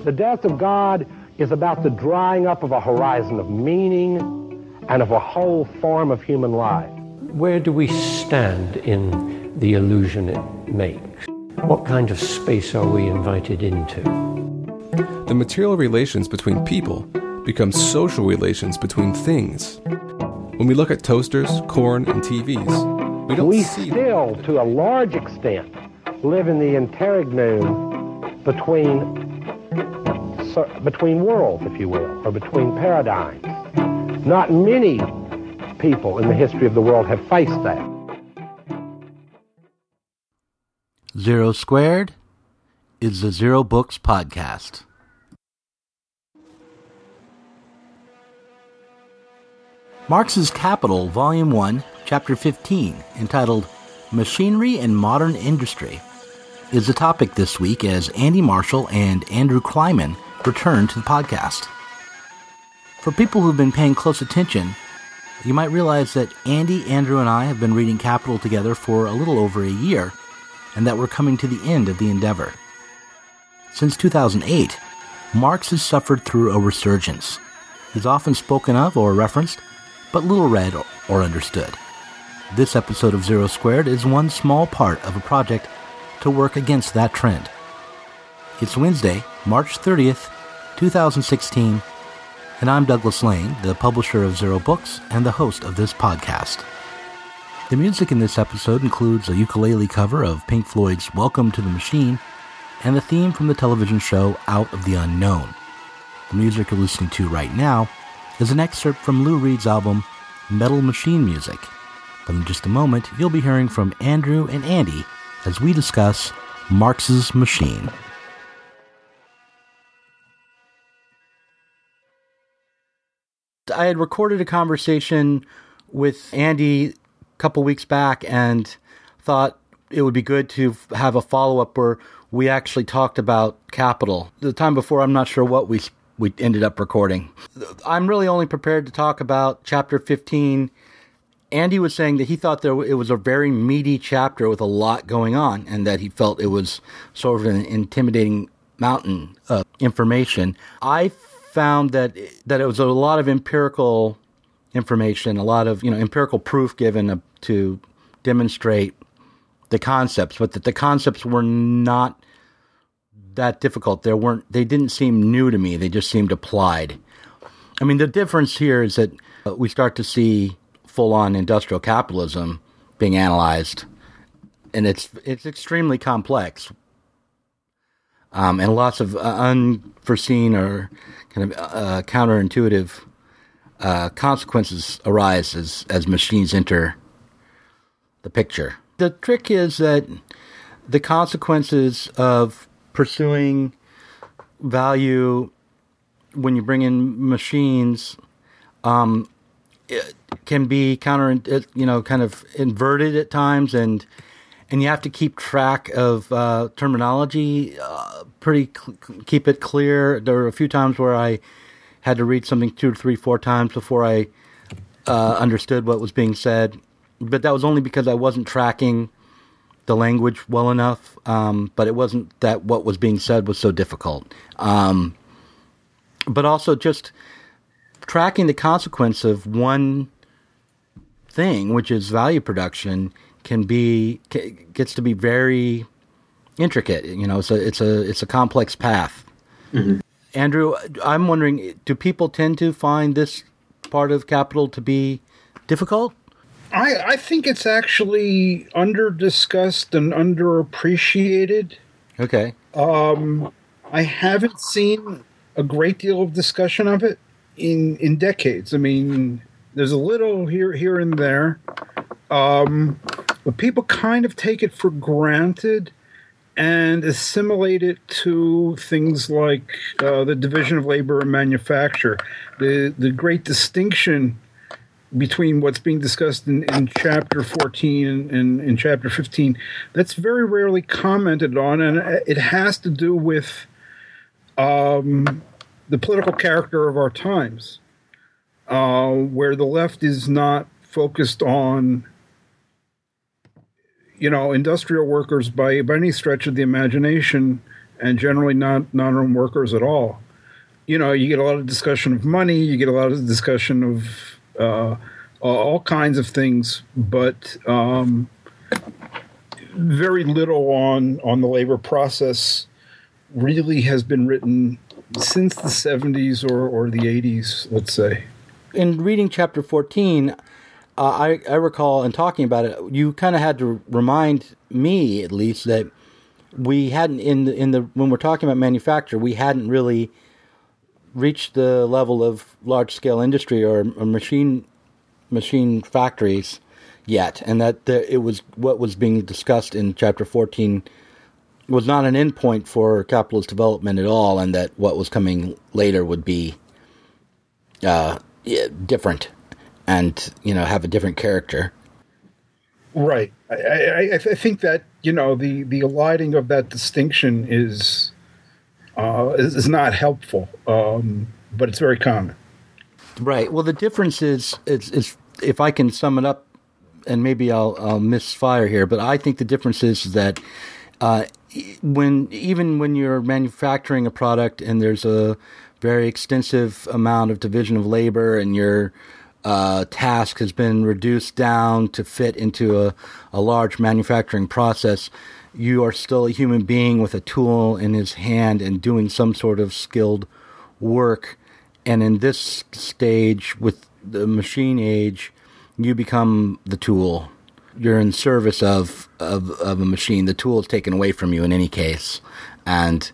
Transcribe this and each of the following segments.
The death of God is about the drying up of a horizon of meaning and of a whole form of human life. Where do we stand in the illusion it makes? What kind of space are we invited into? The material relations between people become social relations between things. When we look at toasters, corn, and TVs, we don't see still, to a large extent, live in the interregnum between worlds, if you will, or between paradigms. Not many people in the history of the world have faced that. Zero Squared is the Zero Books podcast. Marx's Capital, Volume 1, Chapter 15, entitled Machinery and Modern Industry, is the topic this week as Andy Marshall and Andrew Kleiman return to the podcast. For people who've been paying close attention, you might realize that Andy, Andrew, and I have been reading Capital together for a little over a year, and that we're coming to the end of the endeavor. Since 2008, Marx has suffered through a resurgence. He's often spoken of or referenced, but little read or understood. This episode of Zero Squared is one small part of a project to work against that trend. It's Wednesday, March 30th, 2016, and I'm Douglas Lane, the publisher of Zero Books and the host of this podcast. The music in this episode includes a ukulele cover of Pink Floyd's Welcome to the Machine and the theme from the television show Out of the Unknown. The music you're listening to right now is an excerpt from Lou Reed's album Metal Machine Music. But in just a moment, you'll be hearing from Andrew and Andy as we discuss Marx's Machine. I had recorded a conversation with Andy a couple weeks back and thought it would be good to have a follow-up where we actually talked about Capital. The time before, I'm not sure what we ended up recording. I'm really only prepared to talk about Chapter 15. Andy was saying that he thought it was a very meaty chapter with a lot going on, and that he felt it was sort of an intimidating mountain of information. I found that it was a lot of empirical information, a lot of empirical proof given to demonstrate the concepts, but that the concepts were not that difficult. They didn't seem new to me. They just seemed applied. I mean, the difference here is that we start to see full-on industrial capitalism being analyzed, and it's extremely complex, and lots of unforeseen or kind of counterintuitive consequences arise as machines enter the picture. The trick is that the consequences of pursuing value when you bring in machines it can be kind of inverted at times, and you have to keep track of terminology, keep it clear. There were a few times where I had to read something 2, 3, 4 times before I understood what was being said, but that was only because I wasn't tracking the language well enough, but it wasn't that what was being said was so difficult. But also just tracking the consequence of one thing, which is value production, gets to be very intricate. It's a complex path. Mm-hmm. Andrew, I'm wondering, do people tend to find this part of Capital to be difficult? I think it's actually under-discussed and underappreciated. Okay. I haven't seen a great deal of discussion of it in decades. I mean, there's a little here and there. But people kind of take it for granted and assimilate it to things like the division of labor and manufacture. The great distinction between what's being discussed in Chapter 14 and in Chapter 15, that's very rarely commented on, and it has to do with the political character of our times, where the left is not focused on industrial workers by any stretch of the imagination and generally not non-owned workers at all. You know, you get a lot of discussion of money, you get a lot of discussion of all kinds of things, but very little on the labor process really has been written since the 70s or the 80s, let's say. In reading chapter 14, I recall, in talking about it, you kind of had to remind me, at least, that we hadn't when we're talking about manufacture, we hadn't really reached the level of large scale industry or machine factories yet, and that it was what was being discussed in chapter 14 was not an endpoint for capitalist development at all, and that what was coming later would be different and, you know, have a different character. Right. I think that, you know, the eliding of that distinction is not helpful, but it's very common. Right. Well, the difference is if I can sum it up, and maybe I'll misfire here, but I think the difference is that when you're manufacturing a product and there's a very extensive amount of division of labor and your task has been reduced down to fit into a large manufacturing process, you are still a human being with a tool in his hand and doing some sort of skilled work. And in this stage, with the machine age, you become the tool. You're in service of a machine. The tool is taken away from you in any case, and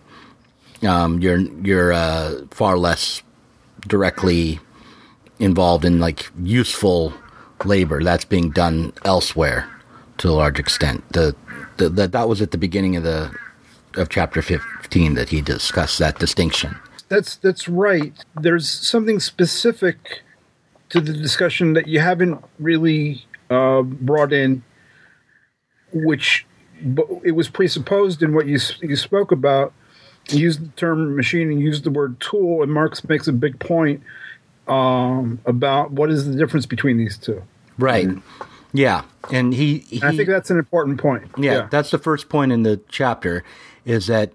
you're far less directly involved in like useful labor that's being done elsewhere to a large extent. That was at the beginning of chapter 15 that he discussed that distinction. That's right. There's something specific to the discussion that you haven't really brought in, which it was presupposed in what you spoke about. You used the term machine and used the word tool, and Marx makes a big point about what is the difference between these two. Right. Yeah. And I think that's an important point. Yeah, that's the first point in the chapter, is that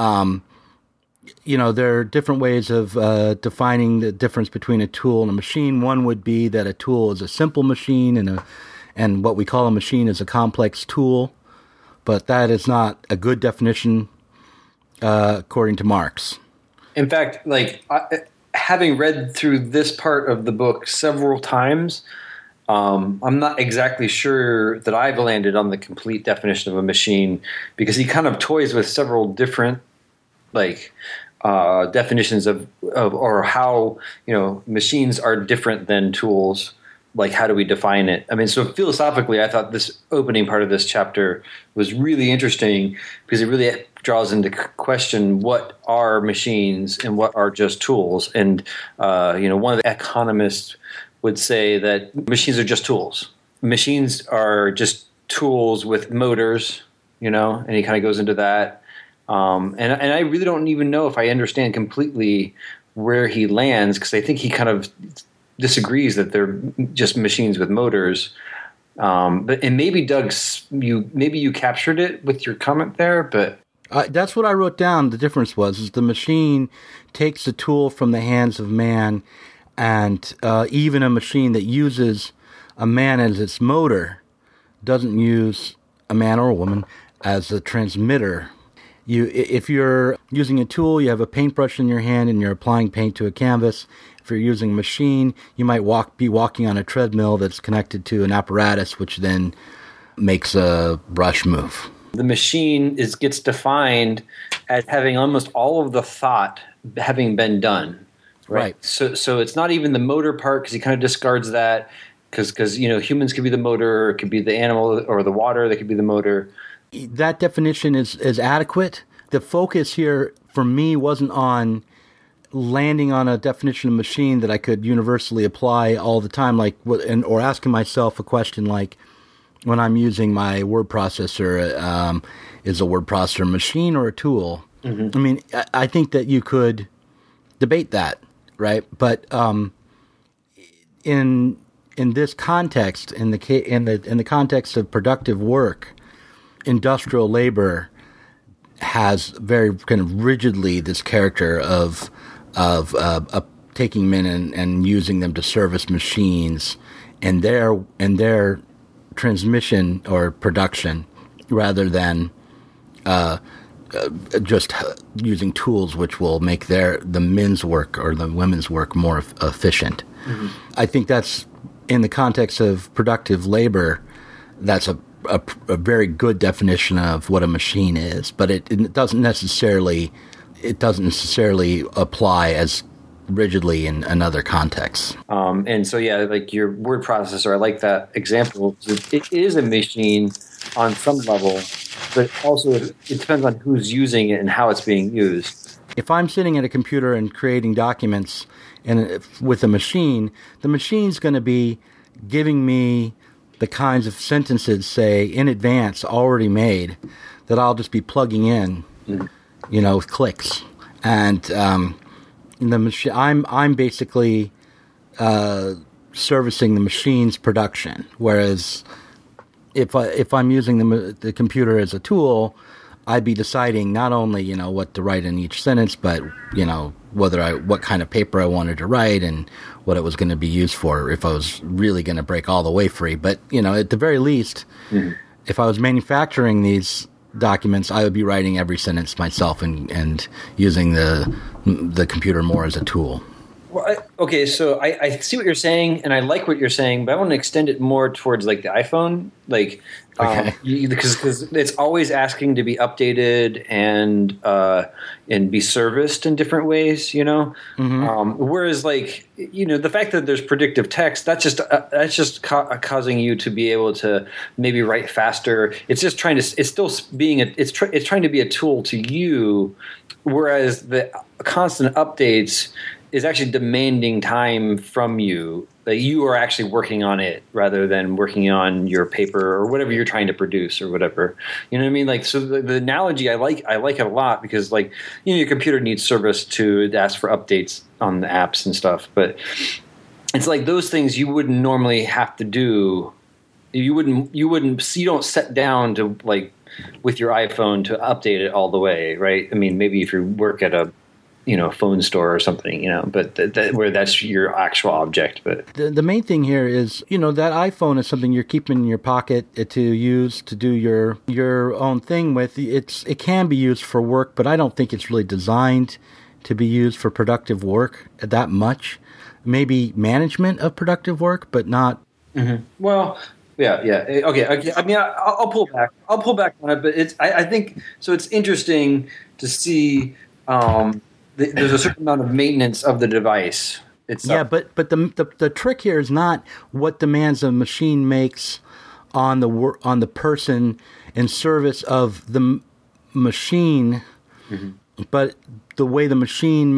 there are different ways of defining the difference between a tool and a machine. One would be that a tool is a simple machine and what we call a machine is a complex tool, but that is not a good definition according to Marx. In fact, having read through this part of the book several times, I'm not exactly sure that I've landed on the complete definition of a machine, because he kind of toys with several different definitions of or how, machines are different than tools. Like, how do we define it? I mean, so philosophically, I thought this opening part of this chapter was really interesting because it really draws into question what are machines and what are just tools. And, one of the economists would say that machines are just tools. Machines are just tools with motors, and he kind of goes into that. And I really don't even know if I understand completely where he lands, because I think he kind of disagrees that they're just machines with motors. And maybe Doug, you captured it with your comment there, but that's what I wrote down. The difference is the machine takes the tool from the hands of man, and even a machine that uses a man as its motor doesn't use a man or a woman as a transmitter. If you're using a tool, you have a paintbrush in your hand and you're applying paint to a canvas. If you're using a machine, you might be walking on a treadmill that's connected to an apparatus, which then makes a brush move. The machine gets defined as having almost all of the thought having been done. Right. So it's not even the motor part, because he kind of discards that, because humans could be the motor, it could be the animal or the water that could be the motor. That definition is adequate. The focus here for me wasn't on landing on a definition of machine that I could universally apply all the time, or asking myself a question like, when I'm using my word processor, is a word processor a machine or a tool? Mm-hmm. I mean, I think that you could debate that, right? But in this context, in the context of productive work, industrial labor, has very kind of rigidly this character of taking men and using them to service machines and their transmission or production, rather than just using tools which will make the men's work or the women's work more efficient. Mm-hmm. I think that's, in the context of productive labor, that's a very good definition of what a machine is, but it doesn't necessarily apply as rigidly in other contexts. And so, yeah, like your word processor, I like that example. It is a machine on some level, but also it depends on who's using it and how it's being used. If I'm sitting at a computer and creating documents with a machine, the machine's going to be giving me the kinds of sentences, say, in advance, already made, that I'll just be plugging in, with clicks. And the machine, I'm basically servicing the machine's production. Whereas if I'm using the computer as a tool, I'd be deciding not only what to write in each sentence, but what kind of paper I wanted to write and what it was going to be used for, if I was really going to break all the way free. But at the very least, if I was manufacturing these documents, I would be writing every sentence myself and using the computer more as a tool. Well, okay, so I see what you're saying, and I like what you're saying, but I want to extend it more towards like the iPhone, because it's always asking to be updated and be serviced in different ways, Mm-hmm. Whereas, the fact that there's predictive text, that's just causing you to be able to maybe write faster. It's just trying to be a tool to you, whereas the constant updates is actually demanding time from you, that you are actually working on it rather than working on your paper or whatever you're trying to produce or whatever. You know what I mean? Like, so the analogy, I like it a lot, because your computer needs service to ask for updates on the apps and stuff. But it's like those things you wouldn't normally have to do. You don't sit down to with your iPhone to update it all the way, right? I mean, maybe if you work at a phone store or something, but where that's your actual object. But the main thing here is, that iPhone is something you're keeping in your pocket to use to do your own thing with. It can be used for work, but I don't think it's really designed to be used for productive work that much. Maybe management of productive work, but not. Mm-hmm. Well, yeah. Okay. I mean, I'll pull back. I'll pull back on it, but I think so. It's interesting to see. There's a certain amount of maintenance of the device itself. Yeah, but the trick here is not what demands a machine makes on the person in service of the machine, mm-hmm. but the way the machine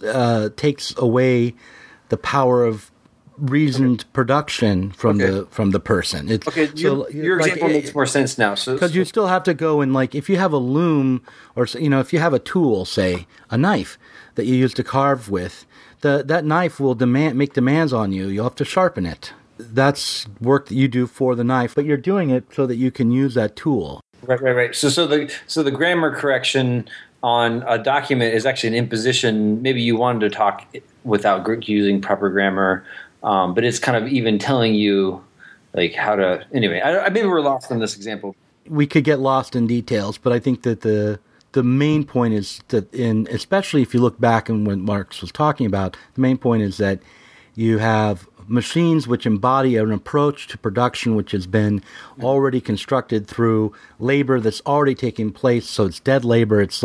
takes away the power of reasoned production from the person. Your example makes more sense now. Because you still have to go and if you have a loom or if you have a tool, say a knife that you use to carve with, that knife will make demands on you. You'll have to sharpen it. That's work that you do for the knife, but you're doing it so that you can use that tool. Right. So the grammar correction on a document is actually an imposition. Maybe you wanted to talk without using proper grammar. But it's kind of even telling you how to. Anyway, maybe we're lost in this example. We could get lost in details, but I think that the main point is that, especially if you look back and what Marx was talking about, the main point is that you have machines which embody an approach to production which has been already constructed through labor that's already taking place. So it's dead labor. It's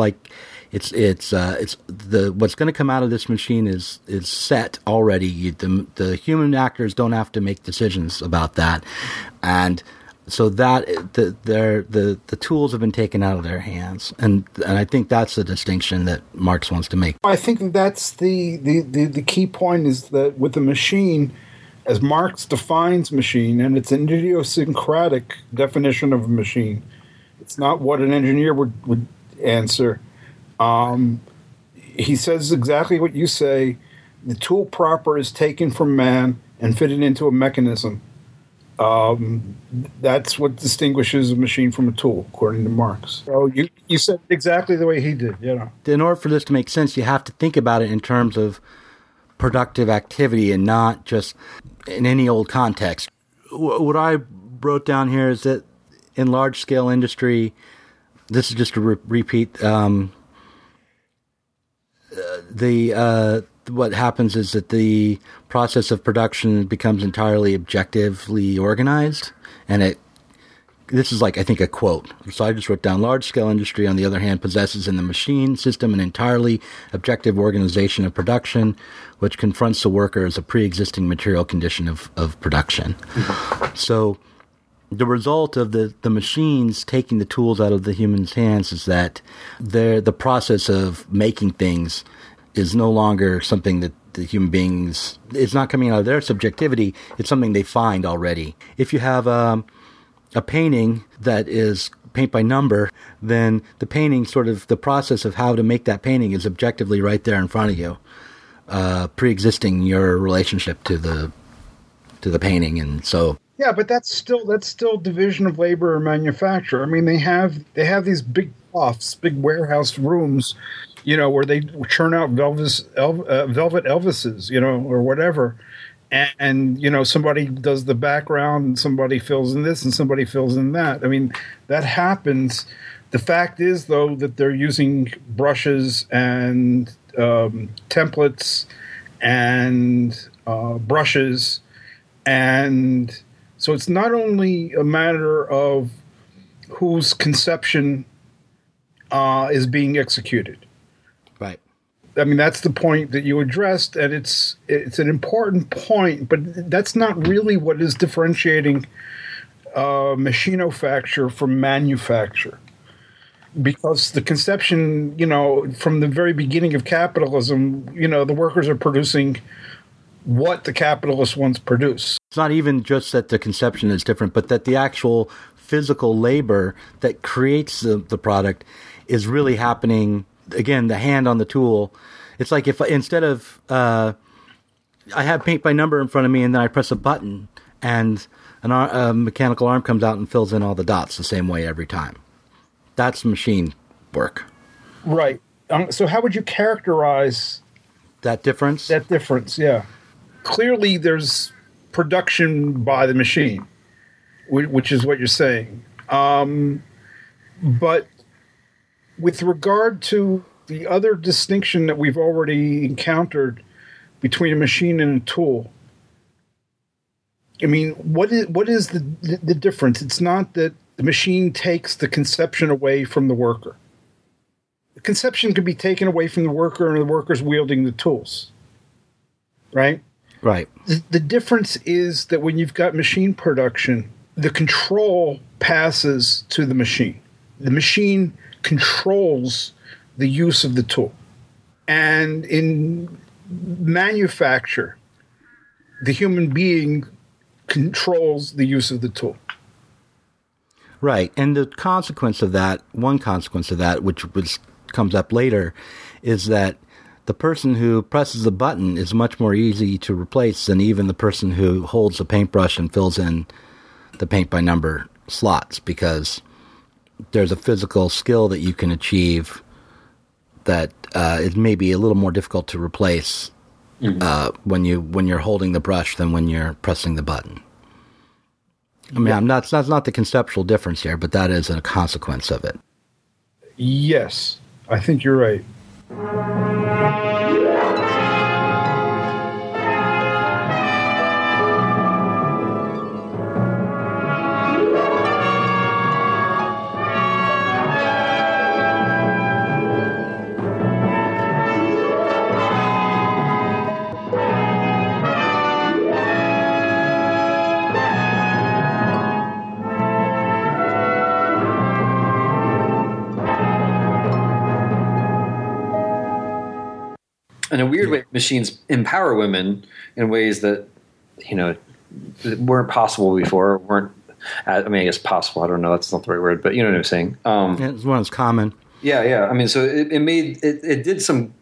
what's going to come out of this machine is set already. The human actors don't have to make decisions about that, and so that the tools have been taken out of their hands, and I think that's the distinction that Marx wants to make. I think that's the key point, is that with the machine, as Marx defines machine, and it's an idiosyncratic definition of a machine. It's not what an engineer would answer. He says exactly what you say. The tool proper is taken from man and fitted into a mechanism. That's what distinguishes a machine from a tool, according to Marx. So you said it exactly the way he did. In order for this to make sense, you have to think about it in terms of productive activity and not just in any old context. What I wrote down here is that in large-scale industry, this is just to repeat, what happens is that the process of production becomes entirely objectively organized, and this is like, I think, a quote. So I just wrote down, large-scale industry, on the other hand, possesses in the machine system an entirely objective organization of production, which confronts the worker as a pre-existing material condition of production. So the result of the machines taking the tools out of the human's hands is that the process of making things is no longer something that the human beings, it's not coming out of their subjectivity, it's something they find already. If you have a painting that is paint by number, then the painting, sort of the process of how to make that painting is objectively right there in front of you, pre-existing your relationship to the painting. And so, yeah, but that's still division of labor or manufacture. I mean, they have these big lofts, big warehouse rooms, where they churn out velvet Elvises, or whatever. And somebody does the background and somebody fills in this and somebody fills in that. I mean, that happens. The fact is, though, that they're using brushes and templates and brushes. And so it's not only a matter of whose conception is being executed. Right. I mean, that's the point that you addressed, and it's an important point, but that's not really what is differentiating machinofacture from manufacture. Because the conception, from the very beginning of capitalism, the workers are producing what the capitalists once produced. It's not even just that the conception is different, but that the actual physical labor that creates the product is really happening. Again, the hand on the tool. It's like if instead of I have paint by number in front of me, and then I press a button, and a mechanical arm comes out and fills in all the dots the same way every time. That's machine work. Right. So how would you characterize that difference? That difference, yeah. Clearly, there's production by the machine, which is what you're saying. But with regard to the other distinction that we've already encountered between a machine and a tool, I mean, what is the difference? It's not that the machine takes the conception away from the worker. The conception can be taken away from the worker, and the worker's wielding the tools, right? Right. The difference is that when you've got machine production, the control passes to the machine. The machine controls the use of the tool. And in manufacture, the human being controls the use of the tool. Right. And the consequence of that, one consequence of that, which comes up later, is that the person who presses the button is much more easy to replace than even the person who holds a paintbrush and fills in the paint by number slots, because there's a physical skill that you can achieve that is maybe a little more difficult to replace when you're holding the brush than when you're pressing the button. I mean, that's not the conceptual difference here, but that is a consequence of it. Yes, I think you're right. In a weird way, machines empower women in ways that, weren't possible before, weren't, I mean, I guess possible, I don't know, that's not the right word, but you know what I'm saying. It's one that's common. Yeah. I mean, so it did some,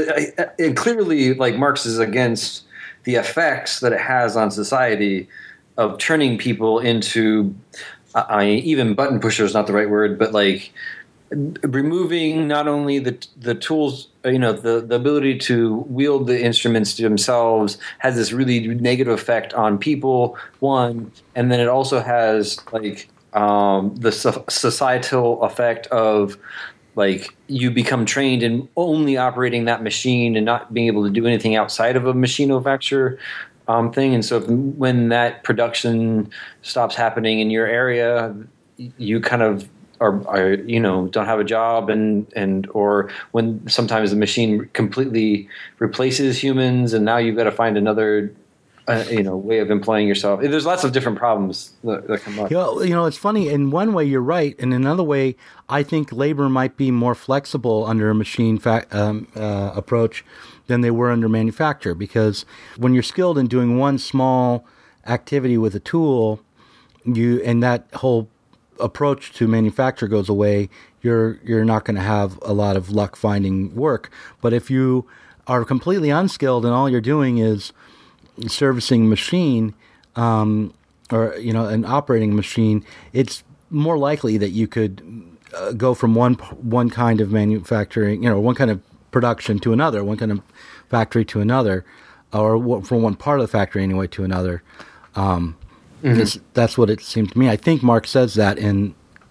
and clearly, like, Marx is against the effects that it has on society of turning people into, even button pusher is not the right word, but like removing not only the tools, the ability to wield the instruments themselves has this really negative effect on people, one, and then it also has like the societal effect of like you become trained in only operating that machine and not being able to do anything outside of a machine manufacturer thing. And so when that production stops happening in your area, you kind of are don't have a job, and or when sometimes the machine completely replaces humans, and now you've got to find another way of employing yourself. There's lots of different problems that come up. It's funny. In one way, you're right. In another way, I think labor might be more flexible under a machine approach than they were under manufacture, because when you're skilled in doing one small activity with a tool, and that whole approach to manufacture goes away, you're not going to have a lot of luck finding work. But if you are completely unskilled and all you're doing is servicing machine, or an operating machine, it's more likely that you could go from one kind of manufacturing, one kind of production to another, one kind of factory to another, or from one part of the factory anyway to another. That's what it seemed to me. I think Marx says that in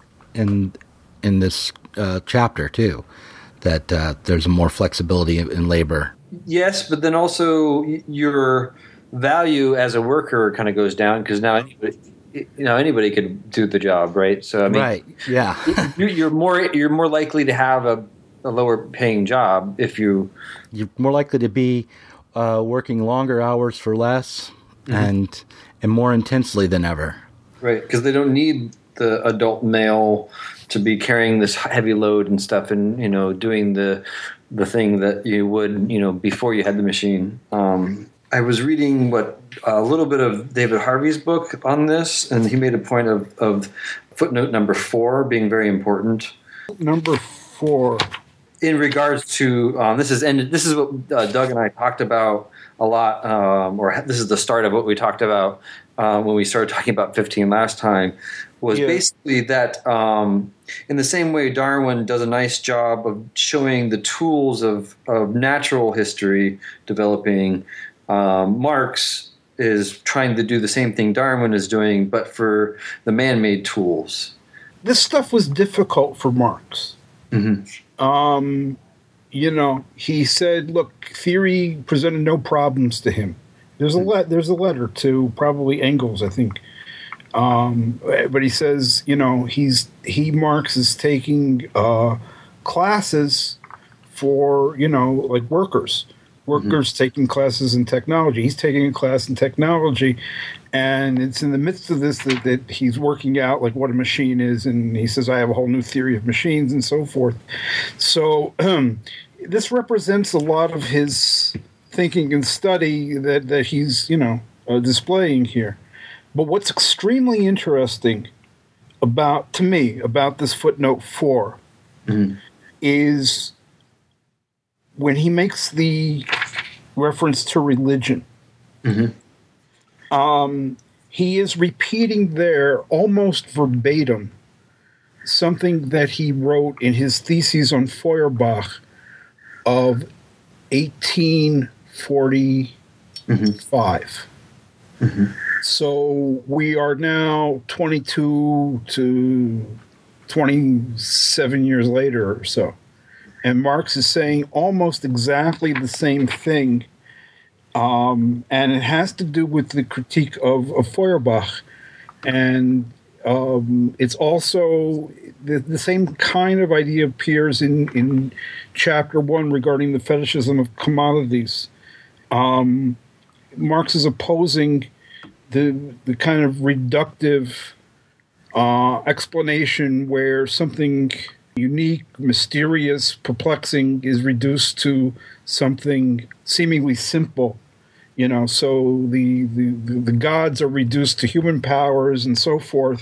this chapter too, that there's more flexibility in labor. Yes, but then also your value as a worker kind of goes down, because now anybody could do the job, right? So I mean, right, yeah, you're more likely to have a lower paying job if you're more likely to be working longer hours for less and more intensely than ever. Right, because they don't need the adult male to be carrying this heavy load and stuff, and doing the thing that you would before you had the machine. I was reading a little bit of David Harvey's book on this, and he made a point of footnote number 4 being very important. Number 4. In regards to this is what Doug and I talked about a lot, or this is the start of what we talked about when we started talking about 15 last time, was basically that in the same way Darwin does a nice job of showing the tools of natural history developing, Marx is trying to do the same thing Darwin is doing, but for the man-made tools. This stuff was difficult for Marx. He said, look, theory presented no problems to him. There's a letter to probably Engels, I think. But he says, Marx is taking classes for, like workers taking classes in technology. He's taking a class in technology, and it's in the midst of this that he's working out like what a machine is, and he says, I have a whole new theory of machines and so forth. So this represents a lot of his thinking and study that he's, displaying here. But what's extremely interesting about this footnote 4 is when he makes the reference to religion. He is repeating there almost verbatim something that he wrote in his theses on Feuerbach of 1845. So we are now 22 to 27 years later or so. And Marx is saying almost exactly the same thing. And it has to do with the critique of Feuerbach. And it's also the same kind of idea appears in chapter 1 regarding the fetishism of commodities. Marx is opposing the kind of reductive explanation where something unique, mysterious, perplexing is reduced to something seemingly simple. So the gods are reduced to human powers and so forth.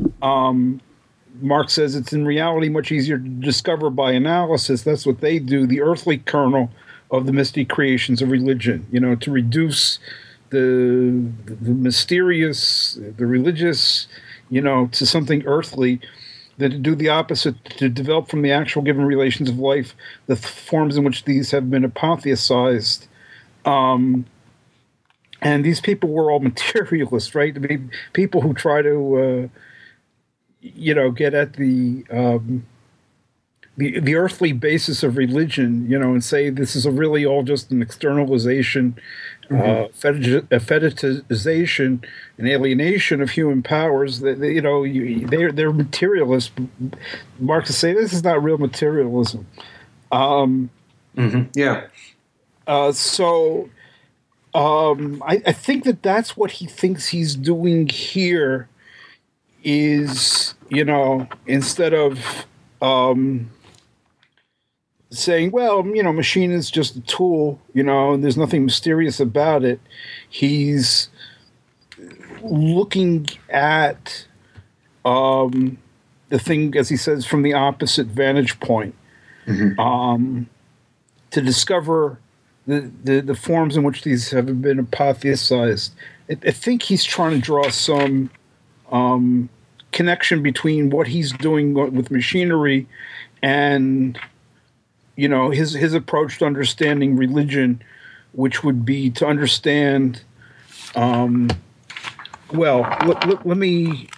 Marx says it's in reality much easier to discover by analysis. That's what they do, the earthly kernel of the mystic creations of religion, to reduce the mysterious, the religious, to something earthly, than to do the opposite, to develop from the actual given relations of life the forms in which these have been apotheosized. And these people were all materialists, right? I mean, people who try to, get at the earthly basis of religion, and say this is really all just an externalization, a fetishization, an alienation of human powers. They're materialists. Marx is saying this is not real materialism. Yeah. So I think that's what he thinks he's doing here. Is instead of saying, well, machine is just a tool, and there's nothing mysterious about it. He's looking at the thing, as he says, from the opposite vantage point, to discover the forms in which these have been apotheosized. I think he's trying to draw some connection between what he's doing with machinery and his approach to understanding religion, which would be to understand. Let me.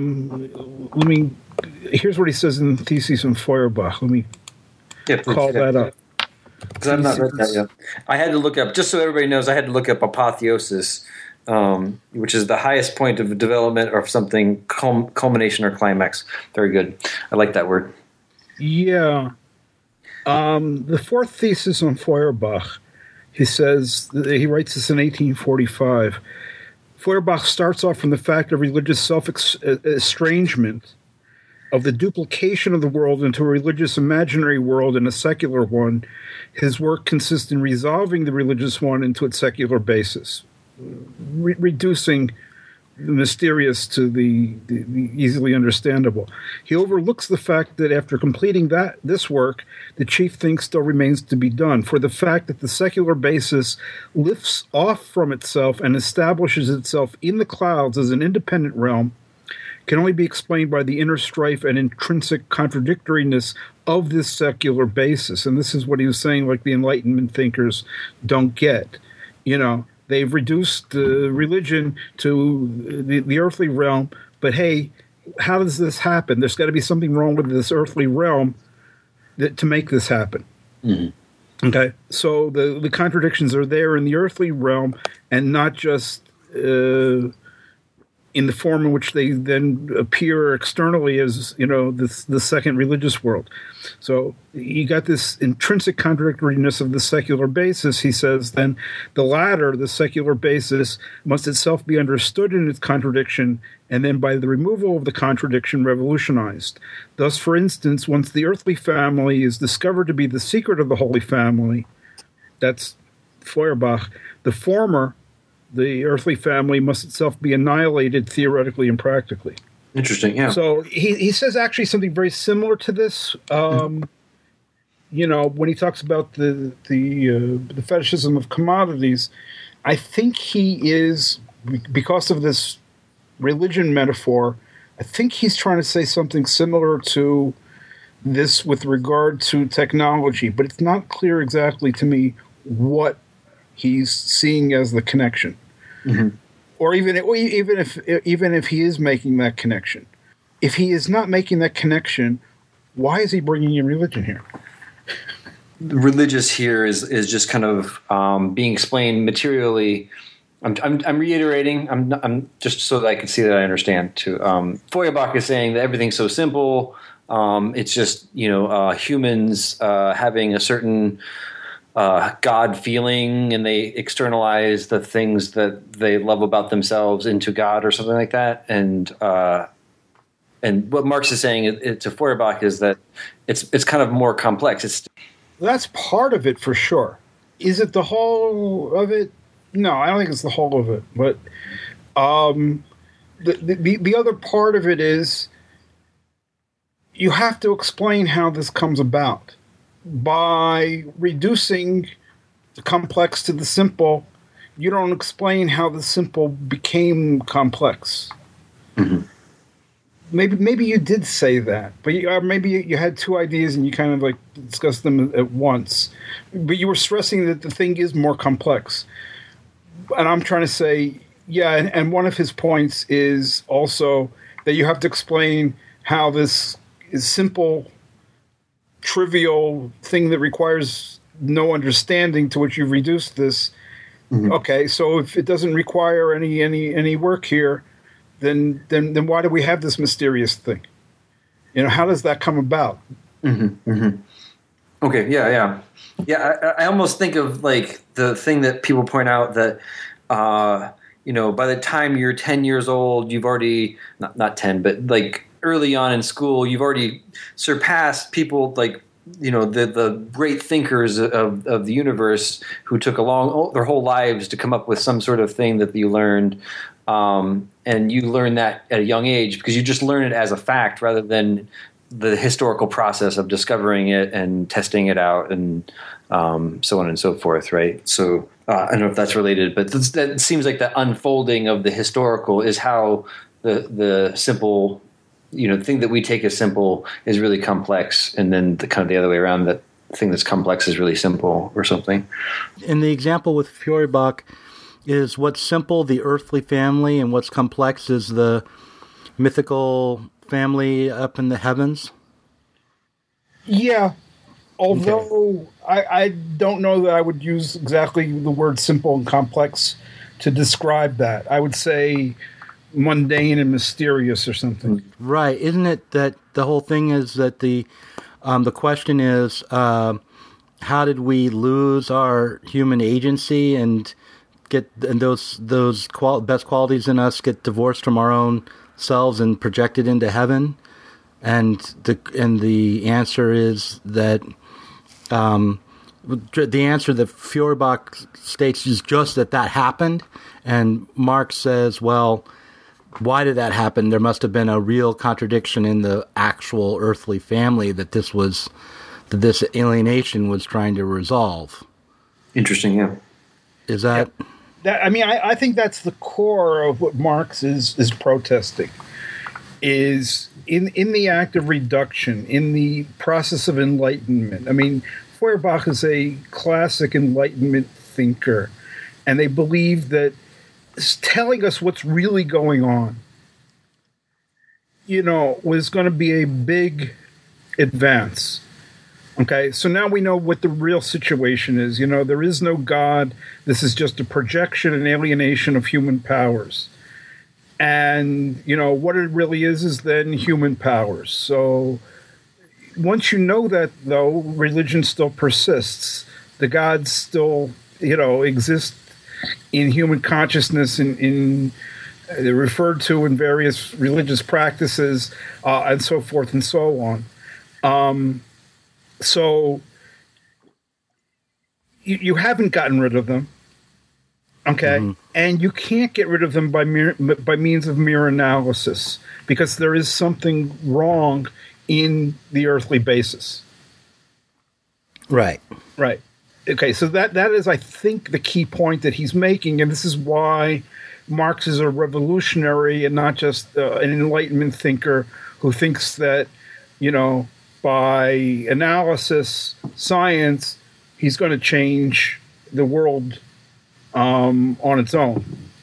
Here's what he says in Theses on Feuerbach. Let me call that up. Because I've not read that yet. I had to look up, just so everybody knows, I had to look up apotheosis, which is the highest point of development or something, culmination or climax. Very good. I like that word. Yeah. The fourth thesis on Feuerbach, he says, he writes this in 1845. Feuerbach starts off from the fact of religious self-estrangement, of the duplication of the world into a religious imaginary world and a secular one. His work consists in resolving the religious one into its secular basis, reducing the mysterious to the easily understandable. He overlooks the fact that after completing this work, the chief thing still remains to be done, for the fact that the secular basis lifts off from itself and establishes itself in the clouds as an independent realm can only be explained by the inner strife and intrinsic contradictoriness of this secular basis. And this is what he was saying, like the Enlightenment thinkers don't get. They've reduced religion to the earthly realm, but hey, how does this happen? There's got to be something wrong with this earthly realm to make this happen. Mm-hmm. Okay, so the contradictions are there in the earthly realm and not just in the form in which they then appear externally as, the second religious world. So you got this intrinsic contradictoriness of the secular basis. He says then the latter, the secular basis, must itself be understood in its contradiction, and then by the removal of the contradiction revolutionized. Thus, for instance, once the earthly family is discovered to be the secret of the Holy Family, that's Feuerbach, the former, the earthly family, must itself be annihilated theoretically and practically. Interesting, yeah. So he says actually something very similar to this. When he talks about the fetishism of commodities, I think he is, because of this religion metaphor, I think he's trying to say something similar to this with regard to technology, but it's not clear exactly to me what he's seeing as the connection, or even if he is making that connection. If he is not making that connection, why is he bringing in religion here? Religious here is just kind of being explained materially. I'm reiterating. I'm just so that I can see that I understand too. Feuerbach is saying that everything's so simple. It's just humans having a certain God feeling, and they externalize the things that they love about themselves into God or something like that. And what Marx is saying to Feuerbach is that it's kind of more complex. That's part of it for sure. Is it the whole of it? No, I don't think it's the whole of it. But the other part of it is you have to explain how this comes about. By reducing the complex to the simple, you don't explain how the simple became complex. Mm-hmm. Maybe you did say that, but maybe you had two ideas and you kind of like discussed them at once. But you were stressing that the thing is more complex. And I'm trying to say, yeah, and one of his points is also that you have to explain how this is simple, trivial thing that requires no understanding, to which you've reduced this. Mm-hmm. Okay, so if it doesn't require any work here, then why do we have this mysterious thing? You know, how does that come about? Mm-hmm. Mm-hmm. Okay, yeah. I almost think of like the thing that people point out that, by the time you're 10 years old, you've already not 10, but like early on in school, you've already surpassed people like, the great thinkers of the universe who took their whole lives to come up with some sort of thing that you learned. And you learn that at a young age because you just learn it as a fact rather than the historical process of discovering it and testing it out and so on and so forth, right? So I don't know if that's related, but that seems like the unfolding of the historical is how the simple, thing that we take as simple is really complex, and then the kind of the other way around, that thing that's complex is really simple or something. In the example with Feuerbach, is what's simple the earthly family, and what's complex is the mythical family up in the heavens? Yeah, although okay. I don't know that I would use exactly the word simple and complex to describe that. I would say mundane and mysterious or something. Right. Isn't it that the whole thing is that the question is how did we lose our human agency and those best qualities in us get divorced from our own selves and projected into heaven? And the answer is that the answer that Feuerbach states is just that happened, and Marx says, well, why did that happen? There must have been a real contradiction in the actual earthly family that this alienation was trying to resolve. Interesting, yeah. Is that? Yeah. I think that's the core of what Marx is protesting. Is in the act of reduction, in the process of enlightenment. I mean, Feuerbach is a classic Enlightenment thinker, and they believe that telling us what's really going on, was going to be a big advance. Okay, so now we know what the real situation is. There is no God. This is just a projection and alienation of human powers. And, what it really is then human powers. So once you know that, though, religion still persists. The gods still, exist in human consciousness, they're referred to in various religious practices, and so forth and so on. So you haven't gotten rid of them. Okay, mm-hmm. And you can't get rid of them by means of mere analysis, because there is something wrong in the earthly basis. Right. Okay, so that is, I think, the key point that he's making, and this is why Marx is a revolutionary and not just an Enlightenment thinker who thinks that, by analysis, science, he's going to change the world on its own,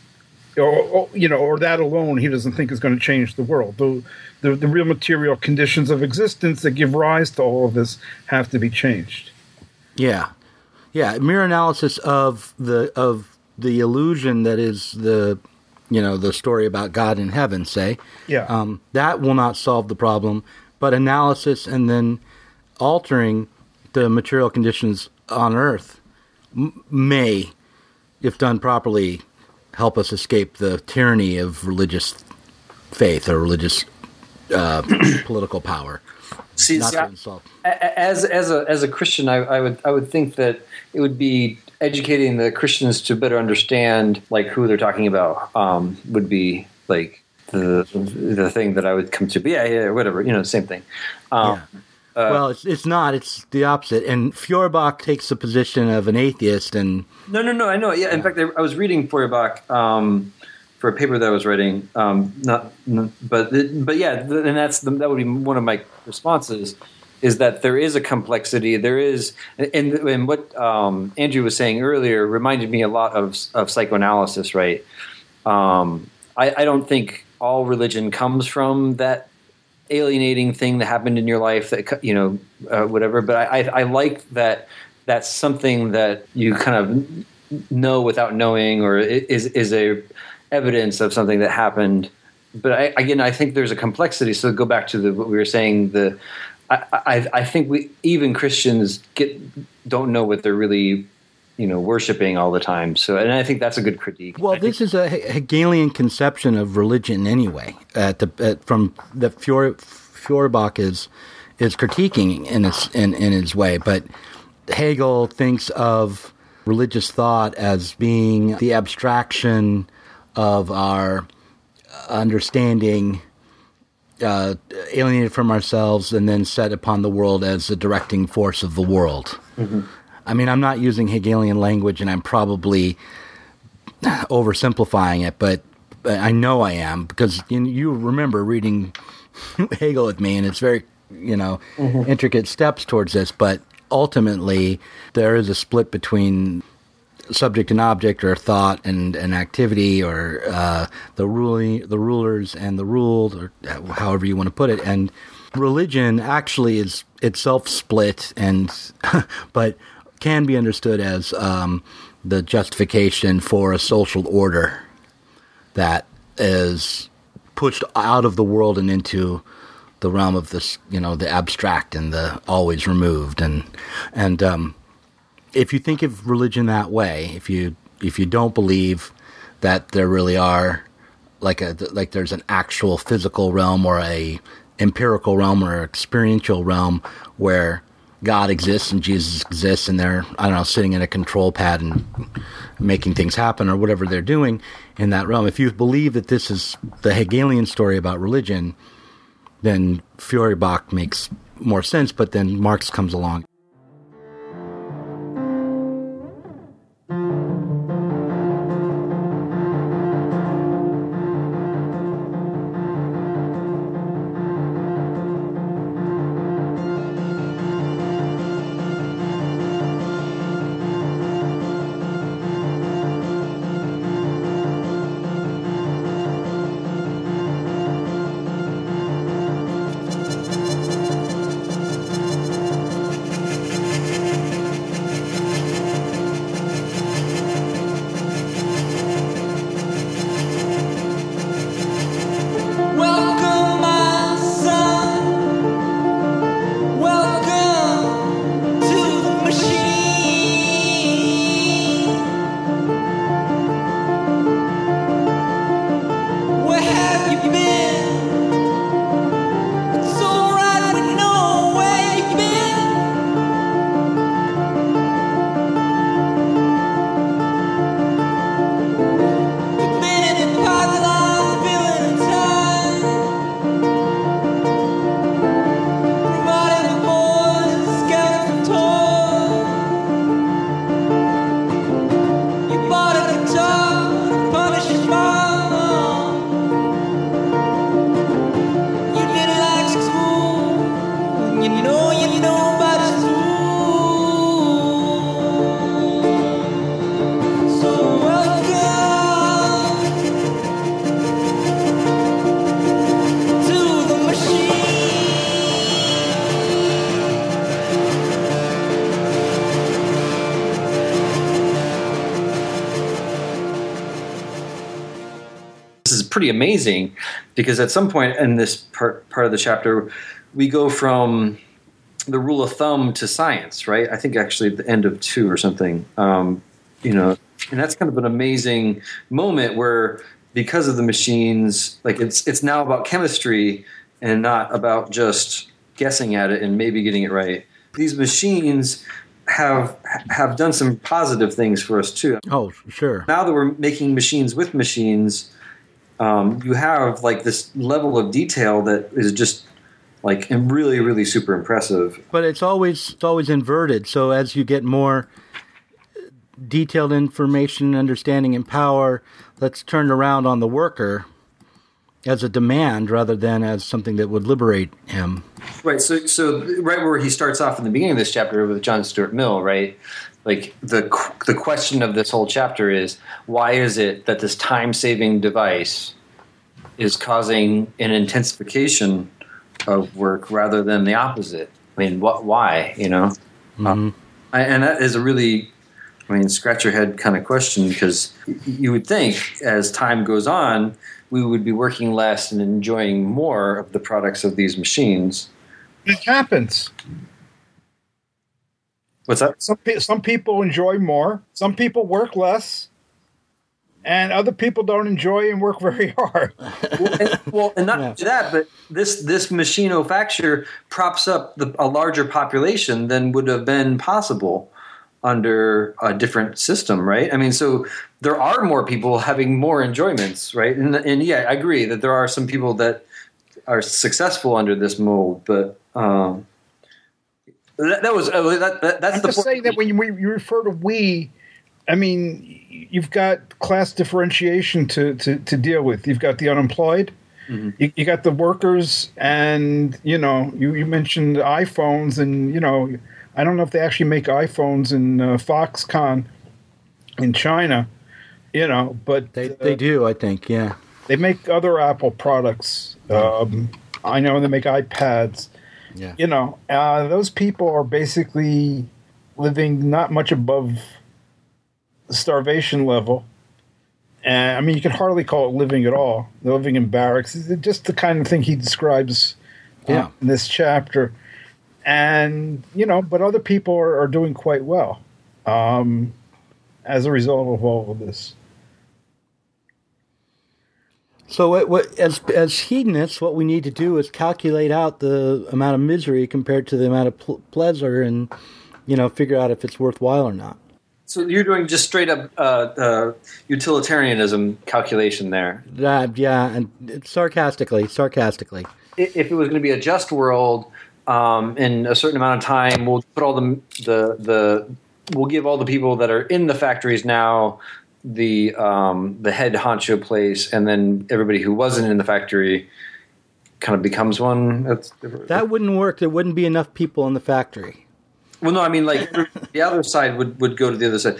or that alone he doesn't think is going to change the world. The real material conditions of existence that give rise to all of this have to be changed. Yeah. Mere analysis of the illusion that is the story about God in heaven, say. Yeah. That will not solve the problem, but analysis and then altering the material conditions on Earth may, if done properly, help us escape the tyranny of religious faith or religious political power. See, as a Christian, I would think that it would be educating the Christians to better understand like who they're talking about would be like the thing that I would come to. Yeah, whatever, same thing. Well, it's not. It's the opposite. And Feuerbach takes the position of an atheist. And No, I know. Yeah, in fact, I was reading Feuerbach for a paper that I was writing. But yeah, and that would be one of my responses. Is that there is a complexity? There is, and what Andrew was saying earlier reminded me a lot of psychoanalysis, right? I don't think all religion comes from that alienating thing that happened in your life, that whatever. But I like that that's something that you kind of know without knowing, or is a evidence of something that happened. But I think there's a complexity. So go back to what we were saying. I think even Christians don't know what they're really, worshiping all the time. So, and I think that's a good critique. Well, this is a Hegelian conception of religion anyway. From the Feuerbach is critiquing in his way, but Hegel thinks of religious thought as being the abstraction of our understanding, alienated from ourselves, and then set upon the world as the directing force of the world. Mm-hmm. I mean, I'm not using Hegelian language, and I'm probably oversimplifying it, but I know I am, because you remember reading Hegel with me, and it's very, intricate steps towards this, but ultimately there is a split between subject and object, or thought and activity, or the rulers and the ruled, or however you want to put it. And religion actually is itself split, and but can be understood as the justification for a social order that is pushed out of the world and into the realm of this, the abstract and the always removed. And if you think of religion that way, if you don't believe that there really are like there's an actual physical realm, or a empirical realm, or experiential realm where God exists and Jesus exists, and they're, sitting in a control pad and making things happen, or whatever they're doing in that realm. If you believe that this is the Hegelian story about religion, then Feuerbach makes more sense, but then Marx comes along. Pretty amazing, because at some point in this part of the chapter, we go from the rule of thumb to science, right? I think actually at the end of 2 or something, and that's kind of an amazing moment where, because of the machines, like it's now about chemistry and not about just guessing at it and maybe getting it right. These machines have done some positive things for us too. Oh, sure. Now that we're making machines with machines, you have like this level of detail that is just like, and really, really super impressive. But it's always inverted. So as you get more detailed information, understanding, and power, that's turned around on the worker as a demand rather than as something that would liberate him. Right. So right where he starts off in the beginning of this chapter with John Stuart Mill, right? Like the question of this whole chapter is, why is it that this time-saving device is causing an intensification of work rather than the opposite? I mean, why? You know, and that is a really, scratch your head kind of question, because you would think as time goes on, we would be working less and enjoying more of the products of these machines. It happens. What's that? Some people enjoy more. Some people work less. And other people don't enjoy and work very hard. And not only that, but this machinofacture props up a larger population than would have been possible under a different system, right? I mean, so there are more people having more enjoyments, right? And yeah, I agree that there are some people that are successful under this mold, but that's I'm just saying that when you refer to we, I mean, you've got class differentiation to deal with. You've got the unemployed, you got the workers, and you mentioned iPhones, and I don't know if they actually make iPhones in Foxconn in China, but they do, I think, yeah. They make other Apple products. I know they make iPads. Yeah. Those people are basically living not much above the starvation level. And you can hardly call it living at all. They're living in barracks. It's just the kind of thing he describes in this chapter. And, but other people are doing quite well as a result of all of this. So as hedonists, what we need to do is calculate out the amount of misery compared to the amount of pleasure and, figure out if it's worthwhile or not. So you're doing just straight up utilitarianism calculation there. Yeah, and sarcastically. If it was going to be a just world in a certain amount of time, we'll put all we'll give all the people that are in the factories now the head honcho place, and then everybody who wasn't in the factory kind of becomes one. That wouldn't work. There wouldn't be enough people in the factory. Well, no, the other side would go to the other side.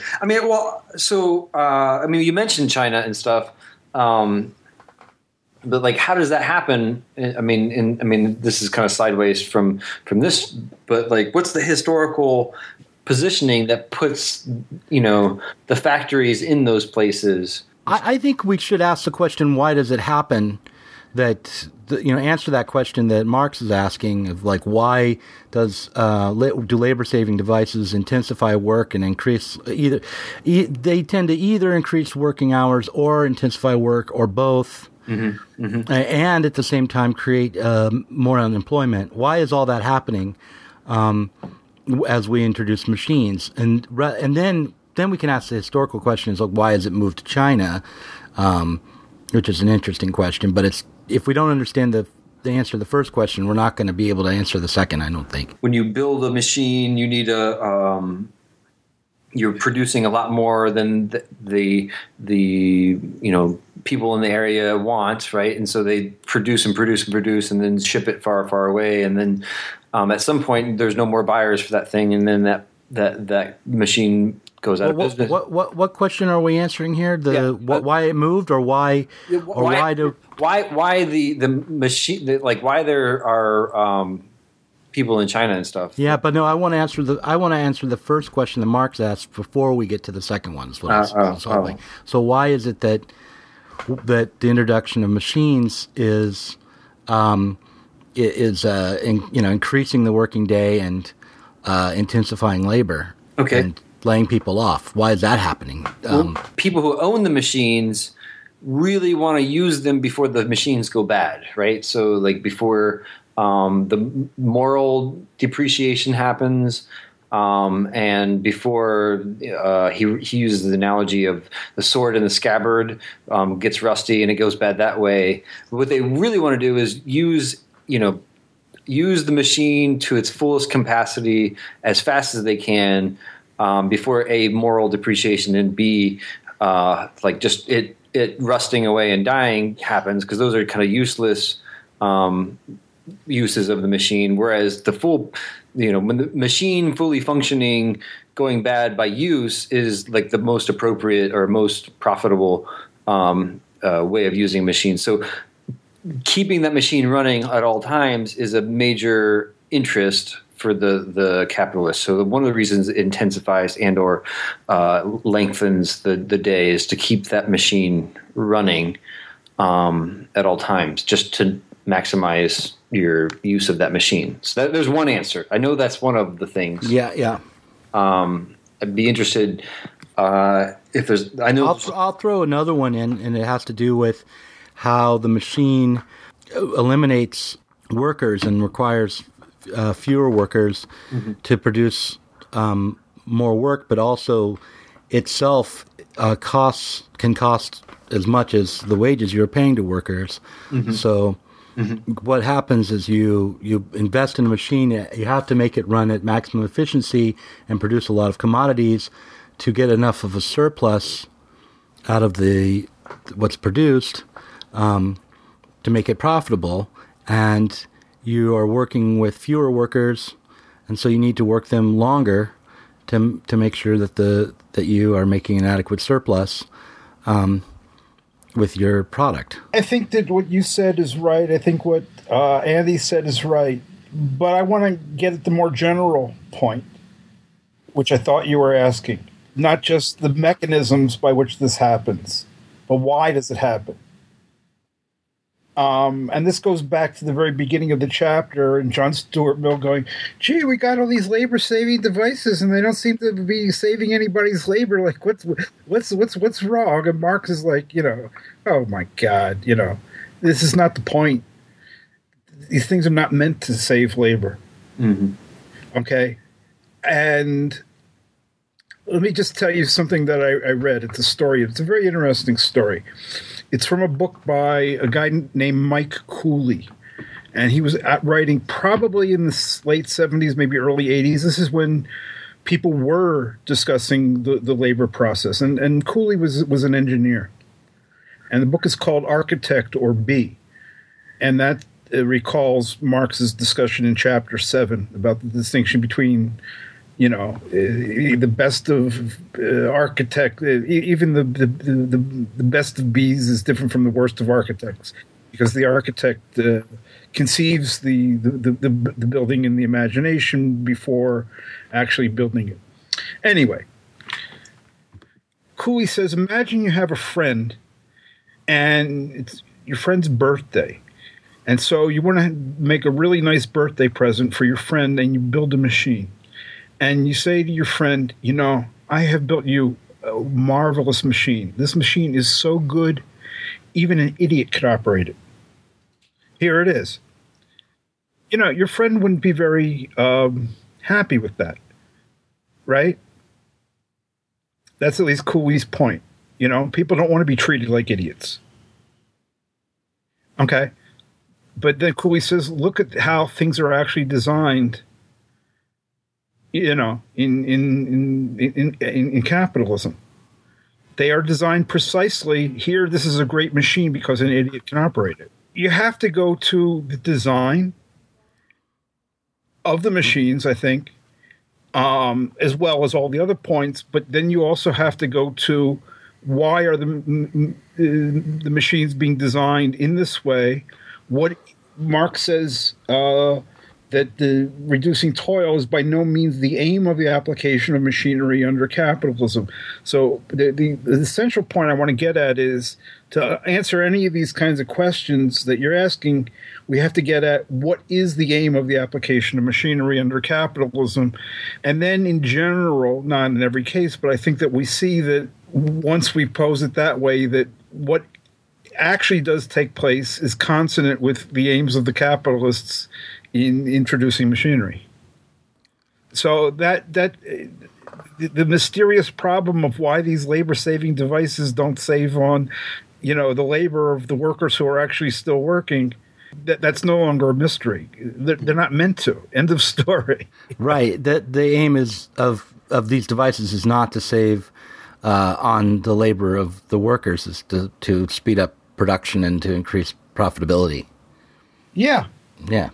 You mentioned China and stuff, but how does that happen? This is kind of sideways from this, but what's the historical positioning that puts the factories in those places? I think we should ask the question: why does it happen? That answer that question that Marx is asking of why does do labor saving devices intensify work and increase they tend to either increase working hours or intensify work or both, and at the same time create more unemployment. Why is all that happening as we introduce machines? And then we can ask the historical question: is why has it moved to China? Which is an interesting question, but if we don't understand the answer to the first question, we're not going to be able to answer the second, I don't think. When you build a machine, you need you're producing a lot more than the people in the area want, right? And so they produce and produce and produce, and then ship it far, far away, and then at some point there's no more buyers for that thing, and then that machine goes out of business. What question are we answering here? Why it moved, or why the machine? Why there are people in China and stuff. Yeah, but no, I want to answer the first question that Marx asked before we get to the second one. So why is it that the introduction of machines is increasing the working day and intensifying labor? Okay. And laying people off. Why is that happening? People who own the machines really want to use them before the machines go bad, right? So before the moral depreciation happens, and before he uses the analogy of the sword in the scabbard gets rusty and it goes bad that way. What they really want to do is use use the machine to its fullest capacity as fast as they can before A, moral depreciation, and B, like just it rusting away and dying happens, because those are kind of useless uses of the machine. Whereas the full, when the machine fully functioning going bad by use is like the most appropriate or most profitable way of using machines. So keeping that machine running at all times is a major interest for the capitalist. So one of the reasons it intensifies and or lengthens the day is to keep that machine running at all times, just to maximize your use of that machine. So there's one answer. I know that's one of the things. Yeah. I'd be interested if there's. I know I'll throw another one in, and it has to do with how the machine eliminates workers and requires fewer workers to produce more work, but also itself can cost as much as the wages you're paying to workers. So what happens is you invest in a machine, you have to make it run at maximum efficiency and produce a lot of commodities to get enough of a surplus out of what's produced to make it profitable. And you are working with fewer workers, and so you need to work them longer to make sure that you are making an adequate surplus with your product. I think that what you said is right. I think what Andy said is right. But I want to get at the more general point, which I thought you were asking. Not just the mechanisms by which this happens, but why does it happen? And this goes back to the very beginning of the chapter, and John Stuart Mill going, "Gee, we got all these labor-saving devices, and they don't seem to be saving anybody's labor. Like, what's wrong?" And Marx is like, "Oh my God, this is not the point. These things are not meant to save labor." Okay, and let me just tell you something that I read. It's a story. It's a very interesting story. It's from a book by a guy named Mike Cooley. And he was writing probably in the late 70s, maybe early 80s. This is when people were discussing the labor process. And Cooley was an engineer. And the book is called Architect or B. And that recalls Marx's discussion in Chapter 7 about the distinction between the best of architect, even the best of bees is different from the worst of architects, because the architect conceives the building in the imagination before actually building it. Anyway, Cooley says, imagine you have a friend and it's your friend's birthday. And so you want to make a really nice birthday present for your friend, and you build a machine. And you say to your friend, I have built you a marvelous machine. This machine is so good, even an idiot could operate it. Here it is. Your friend wouldn't be very happy with that, right? That's at least Cooley's point. People don't want to be treated like idiots. Okay? But then Cooley says, look at how things are actually designed in capitalism. They are designed precisely, here this is a great machine because an idiot can operate it. You have to go to the design of the machines, I think, as well as all the other points, but then you also have to go to why are the machines being designed in this way. What Marx says that the reducing toil is by no means the aim of the application of machinery under capitalism. So the essential point I want to get at is, to answer any of these kinds of questions that you're asking, we have to get at what is the aim of the application of machinery under capitalism. And then in general, not in every case, but I think that we see that once we pose it that way, that what actually does take place is consonant with the aims of the capitalists in introducing machinery. So that the mysterious problem of why these labor-saving devices don't save on, the labor of the workers who are actually still working, that's no longer a mystery. They're not meant to. End of story. Right. That the aim is of these devices is not to save on the labor of the workers, is to speed up production and to increase profitability. Yeah. Yeah.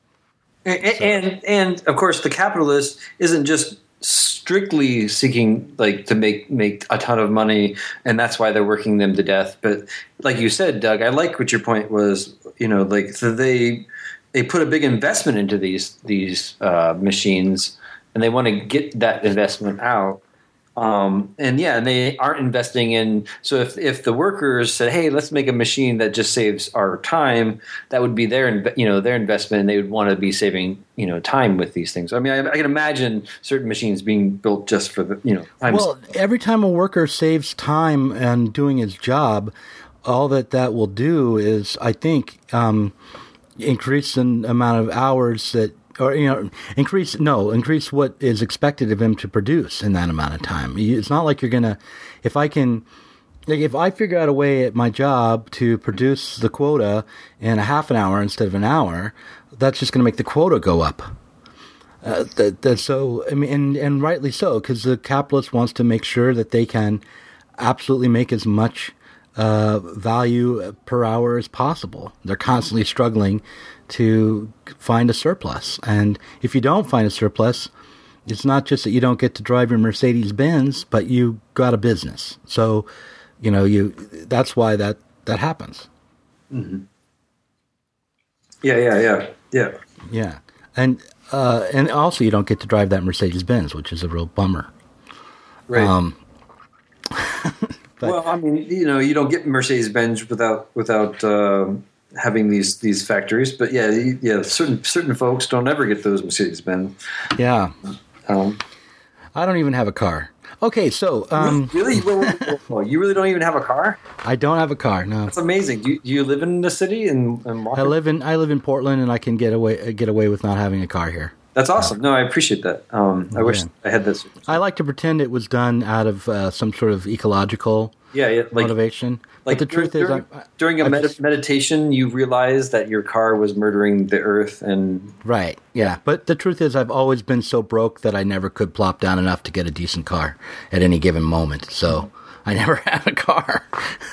And of course, the capitalist isn't just strictly seeking like to make a ton of money, and that's why they're working them to death. But like you said, Doug, I like what your point was. Like so they put a big investment into these machines, and they want to get that investment out. And they aren't investing in. So if the workers said, "Hey, let's make a machine that just saves our time," that would be their investment, and they would want to be saving time with these things. I mean, I can imagine certain machines being built just for the time. Well, every time a worker saves time and doing his job, all that will do is, I think, increase the amount of hours that. Or increase what is expected of him to produce in that amount of time. It's not like you're gonna. If I figure out a way at my job to produce the quota in a half an hour instead of an hour, that's just going to make the quota go up. So I mean, and rightly so, because the capitalist wants to make sure that they can absolutely make as much value per hour as possible. They're constantly struggling to find a surplus. And if you don't find a surplus, it's not just that you don't get to drive your Mercedes-Benz, but you got a business. So, that's why that happens. Mm-hmm. Yeah. Yeah. And also you don't get to drive that Mercedes-Benz, which is a real bummer. Right. Well, I mean, you don't get Mercedes-Benz without having these factories, but certain folks don't ever get those Mercedes-Benz. Yeah. I don't even have a car. Okay, so really, you really don't even have a car? I don't have a car. No, that's amazing. Do you live in the city? I live in Portland, and I can get away with not having a car here. That's awesome. No, I appreciate that. I wish I had this. I like to pretend it was done out of some sort of ecological motivation. Like but the truth is, during a meditation, you realize that your car was murdering the earth, and right, yeah. But the truth is, I've always been so broke that I never could plop down enough to get a decent car at any given moment. So I never had a car.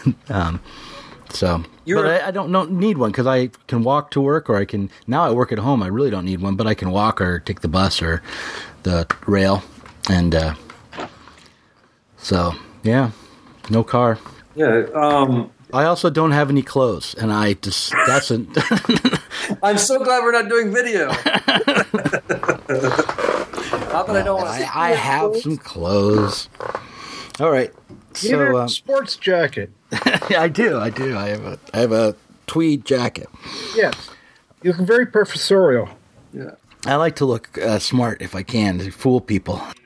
I don't need one because I can walk to work, or I can. Now I work at home. I really don't need one, but I can walk or take the bus or the rail, and no car. Yeah. I also don't have any clothes, and I'm so glad we're not doing video. Not that I don't want to. I have some clothes. All right. You need a sports jacket. I do. I have a tweed jacket. Yes. You look very professorial. Yeah. I like to look smart if I can to fool people.